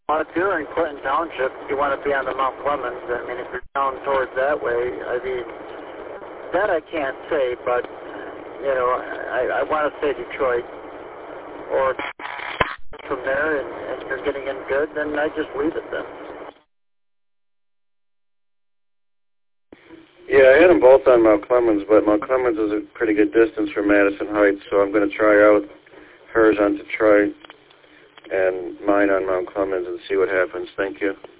Well, if you're in Clinton Township, you want to be on the Mount Clemens. I mean, if you're down towards that way, I mean, that I can't say, but, you know, I want to say Detroit. Or from there, and you're getting in good, then I just leave it then. Yeah, I had them both on Mount Clemens, but Mount Clemens is a pretty good distance from Madison Heights, so I'm going to try out hers on Detroit and mine on Mount Clemens and see what happens. Thank you.